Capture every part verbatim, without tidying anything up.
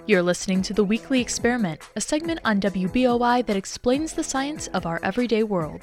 You're listening to The Weekly Experiment, a segment on W B O I that explains the science of our everyday world.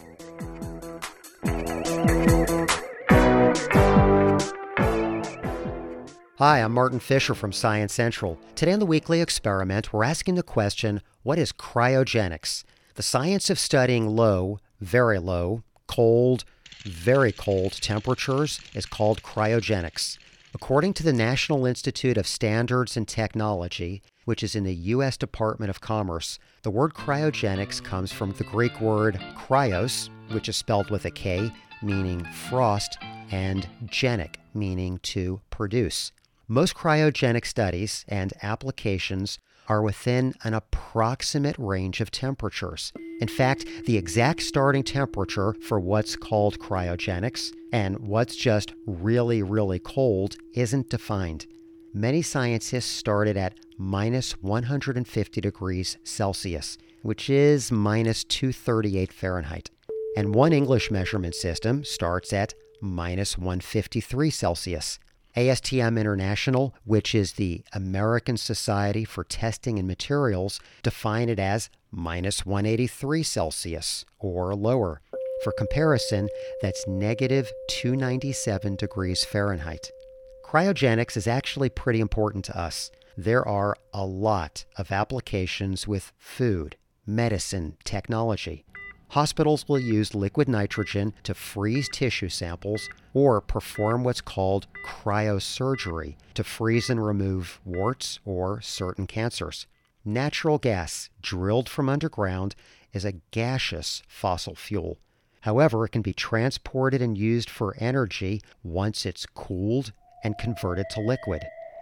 Hi, I'm Martin Fisher from Science Central. Today on The Weekly Experiment, we're asking the question, what is cryogenics? The science of studying low, very low, cold, very cold temperatures is called cryogenics. According to the National Institute of Standards and Technology, which is in the U S Department of Commerce, the word cryogenics comes from the Greek word cryos, which is spelled with a K, meaning frost, and genic, meaning to produce. Most cryogenic studies and applications are within an approximate range of temperatures. In fact, the exact starting temperature for what's called cryogenics and what's just really, really cold isn't defined. Many scientists started at minus one hundred fifty degrees Celsius, which is minus two hundred thirty-eight Fahrenheit. And one English measurement system starts at minus one hundred fifty-three Celsius. A S T M International, which is the American Society for Testing and Materials, define it as minus one hundred eighty-three Celsius or lower. For comparison, that's negative two hundred ninety-seven degrees Fahrenheit. Cryogenics is actually pretty important to us. There are a lot of applications with food, medicine, technology. Hospitals will use liquid nitrogen to freeze tissue samples or perform what's called cryosurgery to freeze and remove warts or certain cancers. Natural gas drilled from underground is a gaseous fossil fuel. However, it can be transported and used for energy once it's cooled and converted to liquid.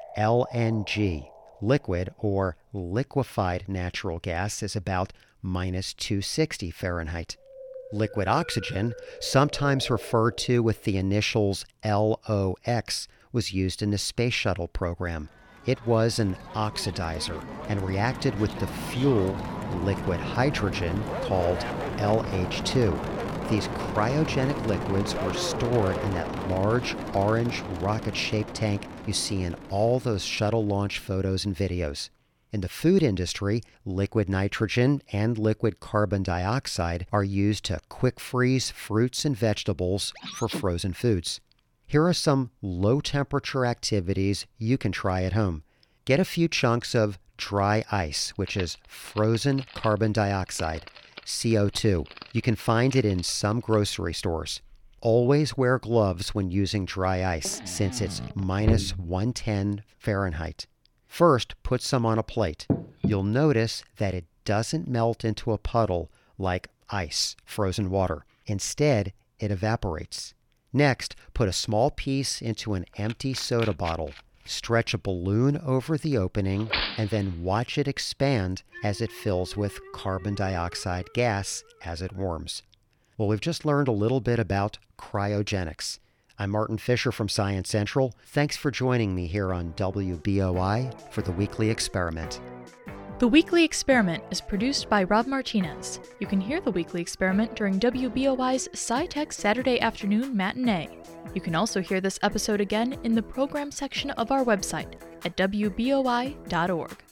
L N G, liquid or liquefied natural gas, is about minus two hundred sixty Fahrenheit. Liquid oxygen, sometimes referred to with the initials L O X, was used in the Space Shuttle program. It was an oxidizer and reacted with the fuel liquid hydrogen called L H two. These cryogenic liquids were stored in that large orange rocket-shaped tank you see in all those shuttle launch photos and videos. In the food industry, liquid nitrogen and liquid carbon dioxide are used to quick freeze fruits and vegetables for frozen foods. Here are some low-temperature activities you can try at home. Get a few chunks of dry ice, which is frozen carbon dioxide, C O two. You can find it in some grocery stores. Always wear gloves when using dry ice, since it's minus one hundred ten Fahrenheit. First, put some on a plate. You'll notice that it doesn't melt into a puddle like ice, frozen water. Instead, it evaporates. Next, put a small piece into an empty soda bottle. Stretch a balloon over the opening and then watch it expand as it fills with carbon dioxide gas as it warms. Well, we've just learned a little bit about cryogenics. I'm Martin Fisher from Science Central. Thanks for joining me here on W B O I for The Weekly Experiment. The Weekly Experiment is produced by Rob Martinez. You can hear The Weekly Experiment during W B O I's SciTech Saturday Afternoon Matinee. You can also hear this episode again in the program section of our website at W B O I dot org.